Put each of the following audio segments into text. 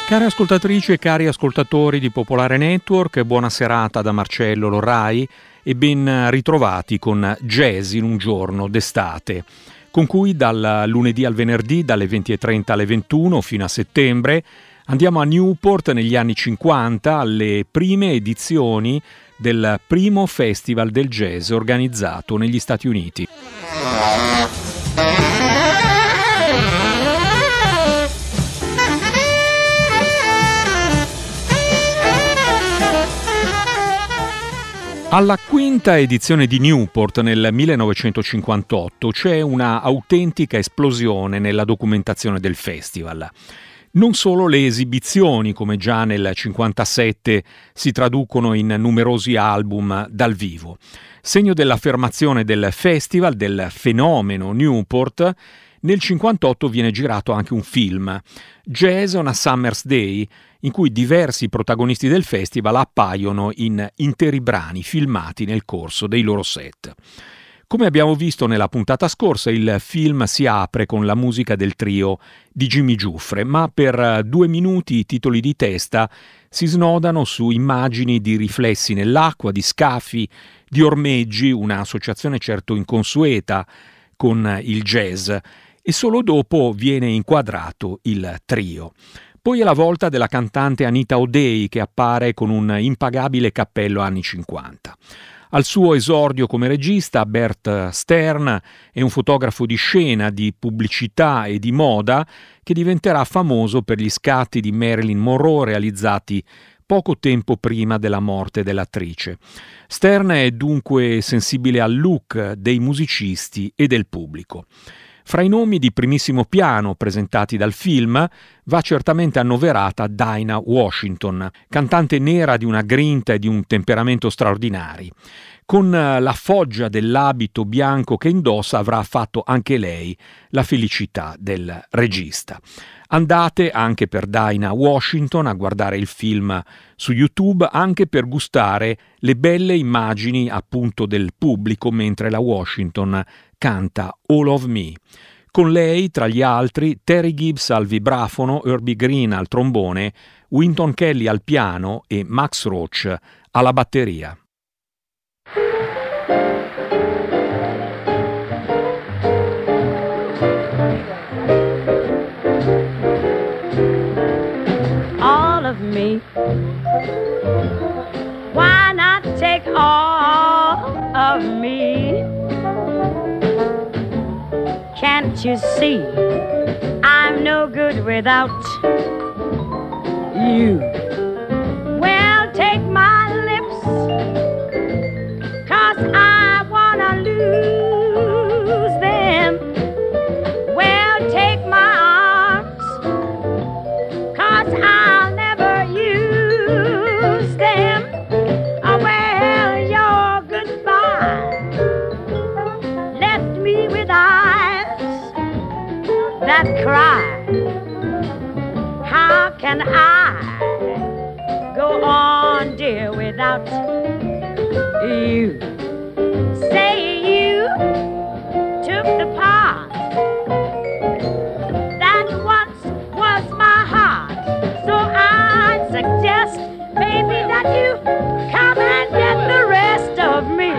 Care ascoltatrici e cari ascoltatori di Popolare Network, buona serata da Marcello Lorrai e ben ritrovati con Jazz in un giorno d'estate, con cui dal lunedì al venerdì, dalle 20:30 alle 21 fino a settembre, andiamo a Newport negli anni 50 alle prime edizioni del primo festival del jazz organizzato negli Stati Uniti. Alla quinta edizione di Newport nel 1958 c'è una autentica esplosione nella documentazione del festival. Non solo le esibizioni, come già nel 57, si traducono in numerosi album dal vivo. Segno dell'affermazione del festival, del fenomeno Newport, nel 58 viene girato anche un film, Jazz on a Summer's Day, in cui diversi protagonisti del festival appaiono in interi brani filmati nel corso dei loro set. Come abbiamo visto nella puntata scorsa, il film si apre con la musica del trio di Jimmy Giuffre, ma per 2 minuti i titoli di testa si snodano su immagini di riflessi nell'acqua, di scafi, di ormeggi, un'associazione certo inconsueta con il jazz, e solo dopo viene inquadrato il trio. Poi è la volta della cantante Anita O'Day, che appare con un impagabile cappello anni 50. Al suo esordio come regista, Bert Stern è un fotografo di scena, di pubblicità e di moda che diventerà famoso per gli scatti di Marilyn Monroe realizzati poco tempo prima della morte dell'attrice. Stern è dunque sensibile al look dei musicisti e del pubblico. Fra i nomi di primissimo piano presentati dal film va certamente annoverata Dinah Washington, cantante nera di una grinta e di un temperamento straordinari. Con la foggia dell'abito bianco che indossa avrà fatto anche lei la felicità del regista. Andate anche per Dinah Washington a guardare il film su YouTube, anche per gustare le belle immagini appunto del pubblico mentre la Washington canta All of Me. Con lei, tra gli altri, Terry Gibbs al vibrafono, Herbie Green al trombone, Wynton Kelly al piano e Max Roach alla batteria. All of me. Why not take all of me? Can't you see I'm no good without you? Well, take my lips, 'cause I wanna lose them. Well, take my arms, 'cause I'll never use them. Well, your goodbye left me with eyes that cry. How can I go on, dear, without you? Say you took the part that once was my heart, so I suggest maybe that you come and get the rest of me.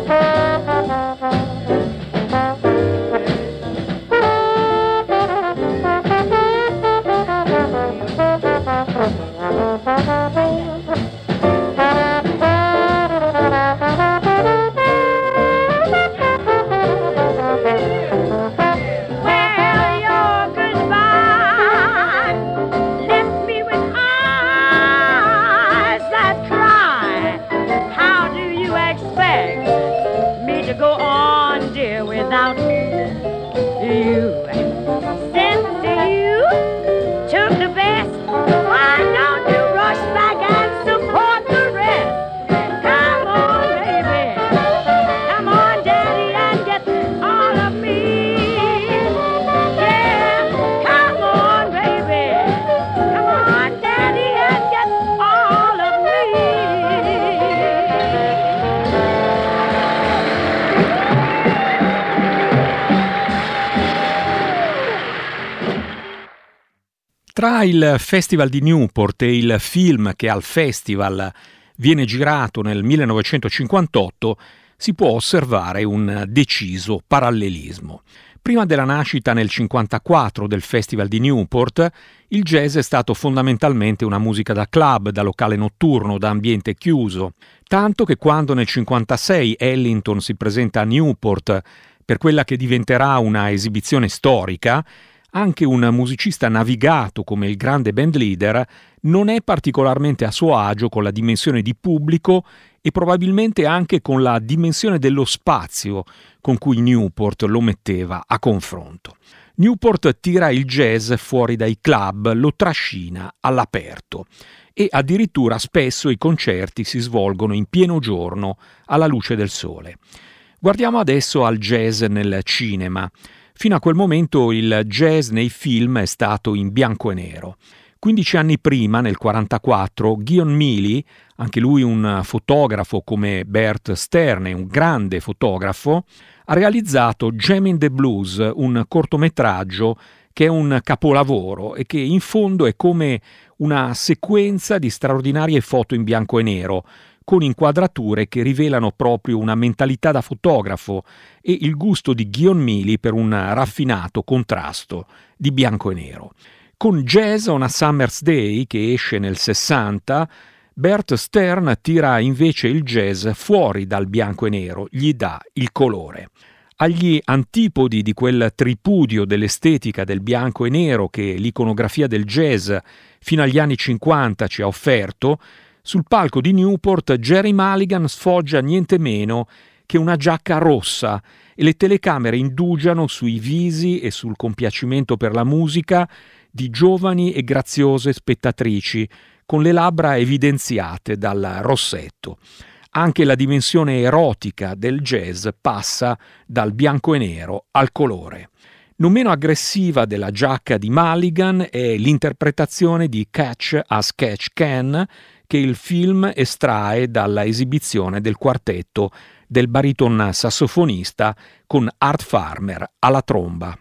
Tra il Festival di Newport e il film che al festival viene girato nel 1958 si può osservare un deciso parallelismo. Prima della nascita nel 1954 del Festival di Newport, il jazz è stato fondamentalmente una musica da club, da locale notturno, da ambiente chiuso, tanto che quando nel 1956 Ellington si presenta a Newport per quella che diventerà una esibizione storica, anche un musicista navigato come il grande band leader non è particolarmente a suo agio con la dimensione di pubblico e probabilmente anche con la dimensione dello spazio con cui Newport lo metteva a confronto. Newport tira il jazz fuori dai club, lo trascina all'aperto e addirittura spesso i concerti si svolgono in pieno giorno alla luce del sole. Guardiamo adesso al jazz nel cinema. Fino a quel momento il jazz nei film è stato in bianco e nero. 15 anni prima, nel 1944, Guion Mealy, anche lui un fotografo come Bert Stern, un grande fotografo, ha realizzato Jammin' the Blues, un cortometraggio che è un capolavoro e che in fondo è come una sequenza di straordinarie foto in bianco e nero, con inquadrature che rivelano proprio una mentalità da fotografo e il gusto di Guion Mealy per un raffinato contrasto di bianco e nero. Con Jazz on a Summer's Day, che esce nel 60, Bert Stern tira invece il jazz fuori dal bianco e nero, gli dà il colore. Agli antipodi di quel tripudio dell'estetica del bianco e nero che l'iconografia del jazz fino agli anni 50 ci ha offerto, sul palco di Newport Gerry Mulligan sfoggia niente meno che una giacca rossa e le telecamere indugiano sui visi e sul compiacimento per la musica di giovani e graziose spettatrici con le labbra evidenziate dal rossetto. Anche la dimensione erotica del jazz passa dal bianco e nero al colore. Non meno aggressiva della giacca di Mulligan è l'interpretazione di Catch as Catch Can che il film estrae dalla esibizione del quartetto del bariton sassofonista con Art Farmer alla tromba.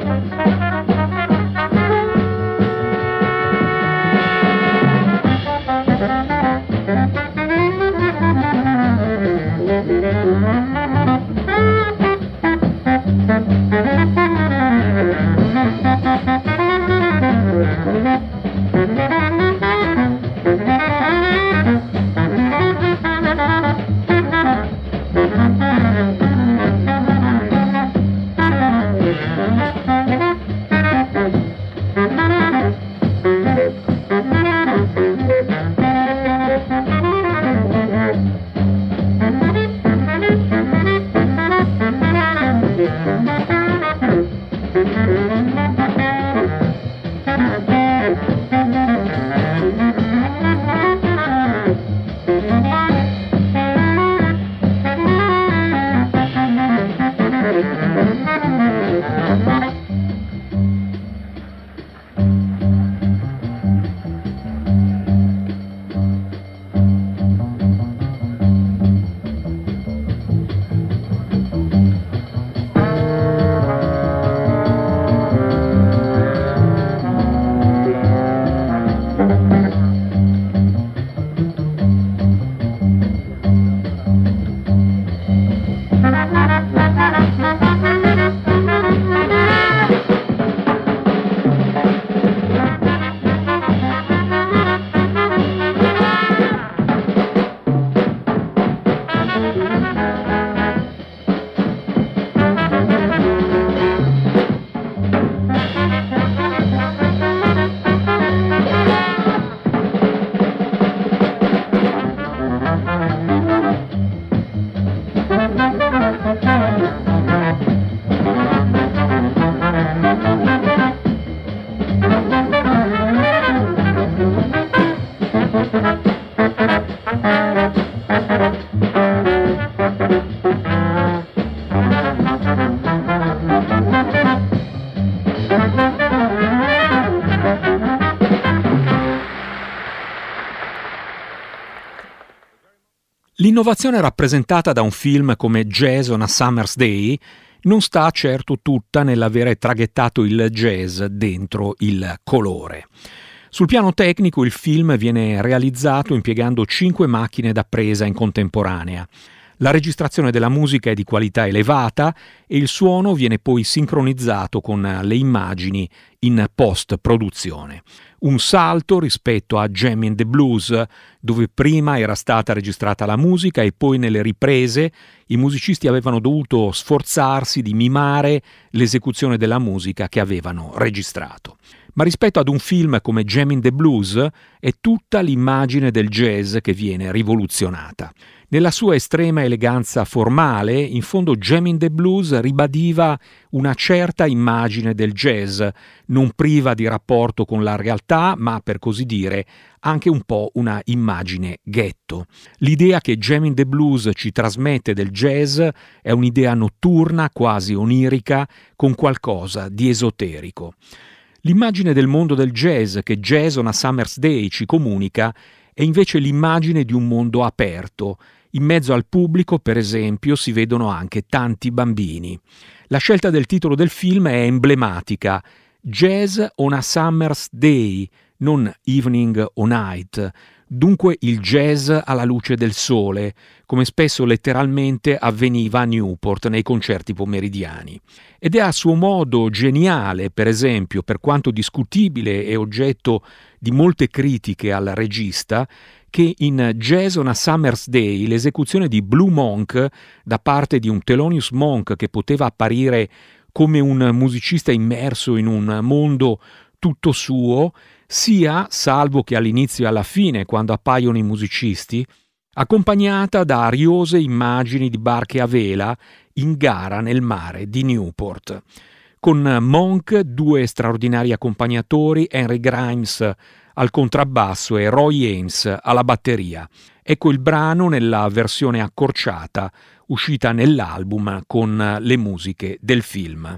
L'innovazione rappresentata da un film come Jazz on a Summer's Day non sta certo tutta nell'avere traghettato il jazz dentro il colore. Sul piano tecnico il film viene realizzato impiegando 5 macchine da presa in contemporanea. La registrazione della musica è di qualità elevata e il suono viene poi sincronizzato con le immagini in post-produzione. Un salto rispetto a Jammin' the Blues, dove prima era stata registrata la musica e poi nelle riprese i musicisti avevano dovuto sforzarsi di mimare l'esecuzione della musica che avevano registrato. Ma rispetto ad un film come Jammin' the Blues è tutta l'immagine del jazz che viene rivoluzionata. Nella sua estrema eleganza formale, in fondo Jammin' the Blues ribadiva una certa immagine del jazz, non priva di rapporto con la realtà, ma per così dire anche un po' una immagine ghetto. L'idea che Jammin' the Blues ci trasmette del jazz è un'idea notturna, quasi onirica, con qualcosa di esoterico. L'immagine del mondo del jazz che Jazz on a Summer's Day ci comunica è invece l'immagine di un mondo aperto. In mezzo al pubblico, per esempio, si vedono anche tanti bambini. La scelta del titolo del film è emblematica. Jazz on a Summer's Day, non Evening o Night. Dunque il jazz alla luce del sole, come spesso letteralmente avveniva a Newport nei concerti pomeridiani. Ed è a suo modo geniale, per esempio, per quanto discutibile e oggetto di molte critiche al regista, che in Jazz on a Summer's Day l'esecuzione di Blue Monk da parte di un Thelonious Monk che poteva apparire come un musicista immerso in un mondo tutto suo, sia, salvo che all'inizio e alla fine, quando appaiono i musicisti, accompagnata da ariose immagini di barche a vela in gara nel mare di Newport. Con Monk, 2 straordinari accompagnatori, Henry Grimes al contrabbasso e Roy Ames alla batteria. Ecco il brano nella versione accorciata, uscita nell'album con le musiche del film.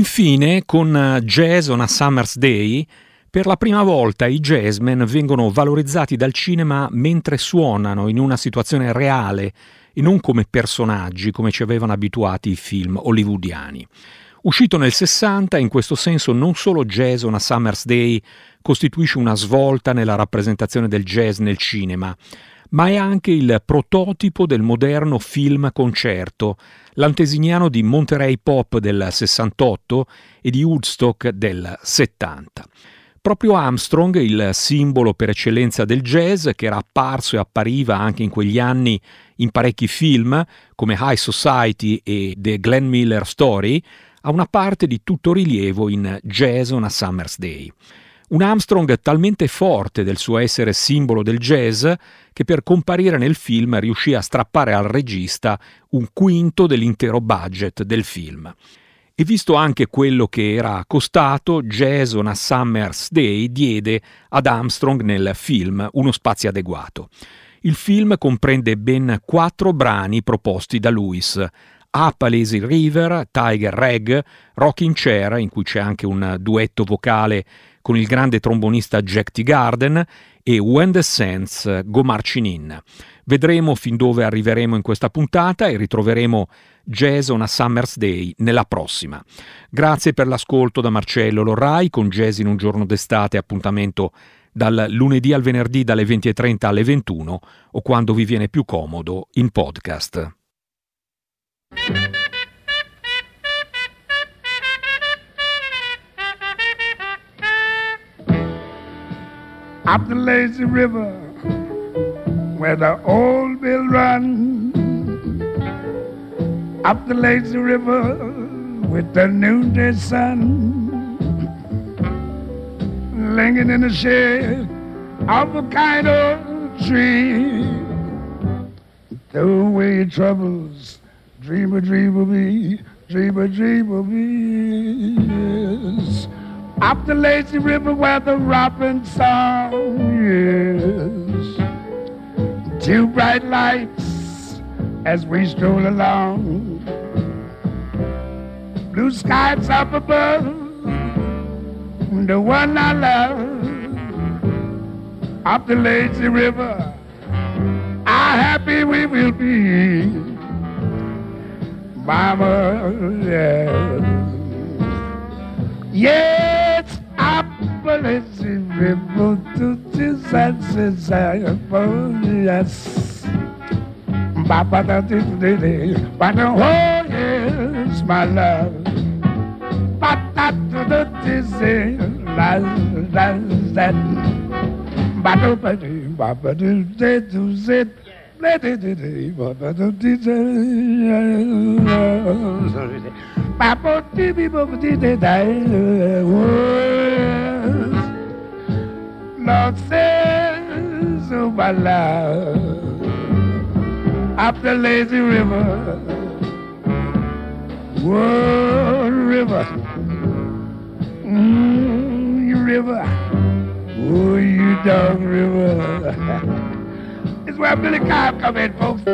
Infine, con Jazz on a Summer's Day, per la prima volta i jazzmen vengono valorizzati dal cinema mentre suonano in una situazione reale e non come personaggi come ci avevano abituati i film hollywoodiani. Uscito nel 60, in questo senso non solo Jazz on a Summer's Day costituisce una svolta nella rappresentazione del jazz nel cinema, ma è anche il prototipo del moderno film concerto, l'antesignano di Monterey Pop del 68 e di Woodstock del 70. Proprio Armstrong, il simbolo per eccellenza del jazz, che era apparso e appariva anche in quegli anni in parecchi film, come High Society e The Glenn Miller Story, ha una parte di tutto rilievo in Jazz on a Summer's Day. Un Armstrong talmente forte del suo essere simbolo del jazz che per comparire nel film riuscì a strappare al regista un quinto dell'intero budget del film. E visto anche quello che era costato, Jazz on a Summer's Day diede ad Armstrong nel film uno spazio adeguato. Il film comprende ben 4 brani proposti da Lewis: Up a Lazy River, Tiger Rag, Rocking Chair, in cui c'è anche un duetto vocale con il grande trombonista Jack Teagarden, e When the Saints Go Marching In. Vedremo fin dove arriveremo in questa puntata e ritroveremo Jazz on a Summer's Day nella prossima. Grazie per l'ascolto da Marcello Lorrai con Jazz in un giorno d'estate, appuntamento dal lunedì al venerdì dalle 20:30 alle 21 o quando vi viene più comodo in podcast. Up the lazy river where the old mill run, up the lazy river with the noonday sun, lingering in the shade of a kind of tree. Throw away your troubles, dream of me, dream of me, yes. Up the lazy river where the robin song, yes. 2 bright lights as we stroll along, blue skies up above, the one I love. Up the lazy river, how happy we will be, mama, yes. Yes, up the lazy river to the sunset, yes. Papa, oh yes, my love. Lord says, oh my love, up the lazy river, whoa, river, you river, oh, you dog river. It's where Billy Cobb come in, folks.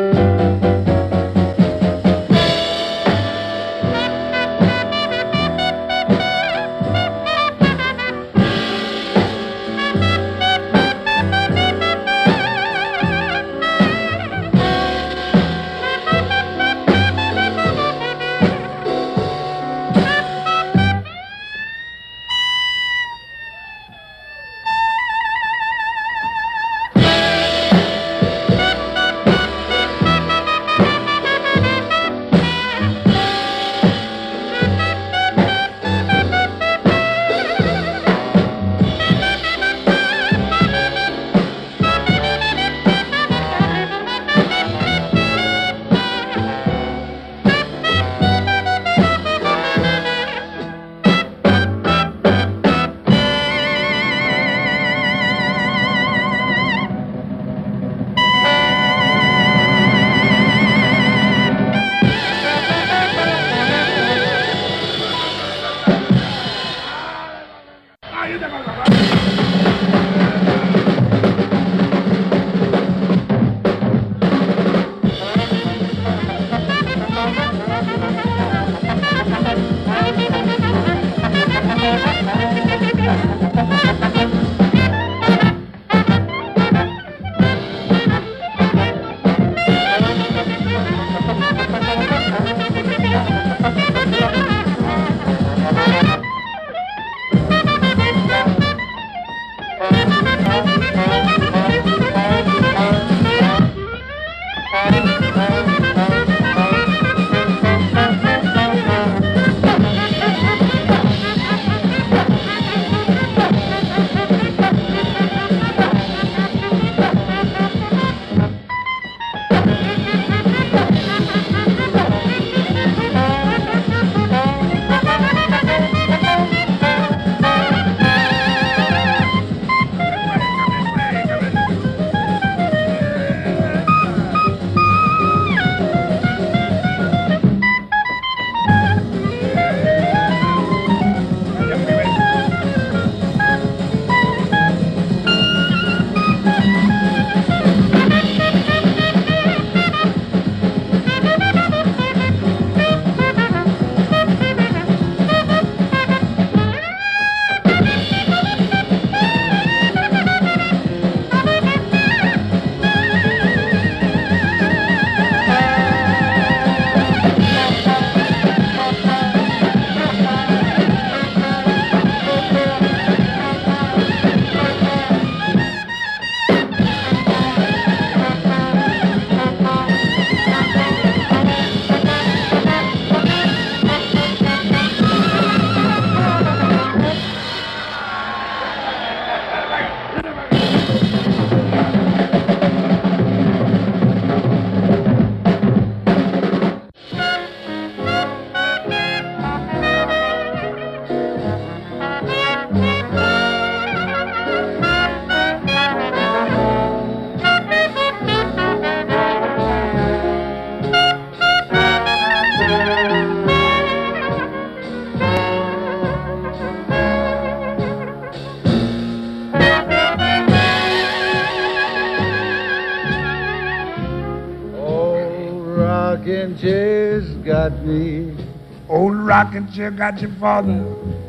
rocking chair's got me. Old rocking chair got your father.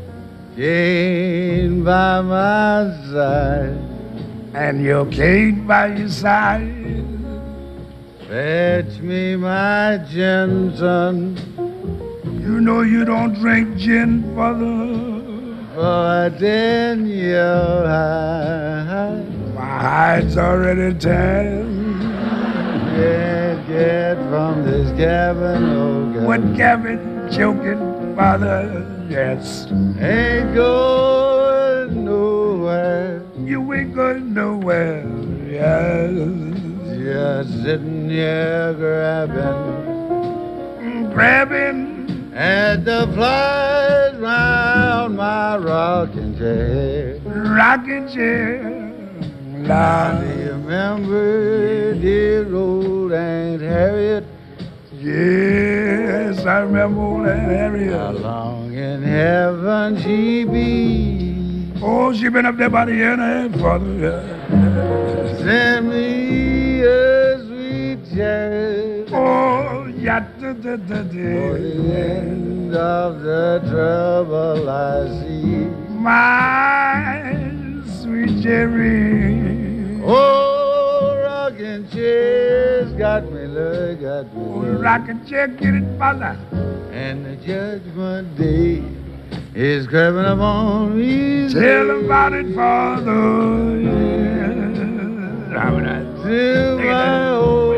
Cane by my side. And your cane by your side. Fetch me my gin, son. You know you don't drink gin, father. For a 10-year high. My hide's already tan. Can't get from this cabin, oh God. What cabin? Choking, father, yes. Ain't going nowhere. You ain't going nowhere, yes. Just sitting here grabbing at the flies round my rocking chair. Rocking chair. Now do you remember dear old Aunt Harriet? Yes, I remember old Aunt Harriet. How long in heaven she be? Oh, she been up there about a year and a half, father. Send me a sweet cherry. Oh, yeah, For the end of the trouble I see. my sweet cherry. Oh, rocking chair's got me, Lord, got me. Oh, rocking chair, get it, father. And the judgment day is creeping up on me. Tell about it, father. Yeah. How would I? To my old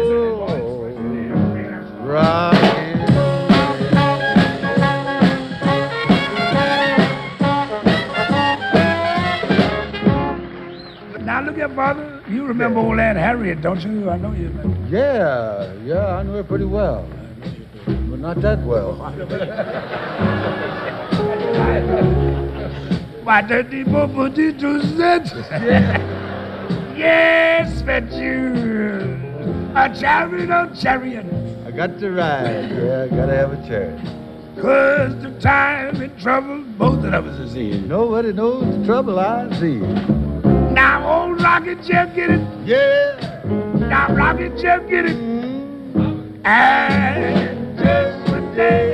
rocking Now look here, father. You remember old Aunt Harriet, don't you? I know you remember. Yeah, I know her pretty well. But not that well. Why don't you put it to that? Yes, but you. A chariot, a chariot. I got to ride. Yeah, I gotta have a chariot. 'Cause the time and trouble both of us is in. Nobody knows the trouble I see. Now old rocking chair, get it. Yeah. Now rocking chair, get it. And just one day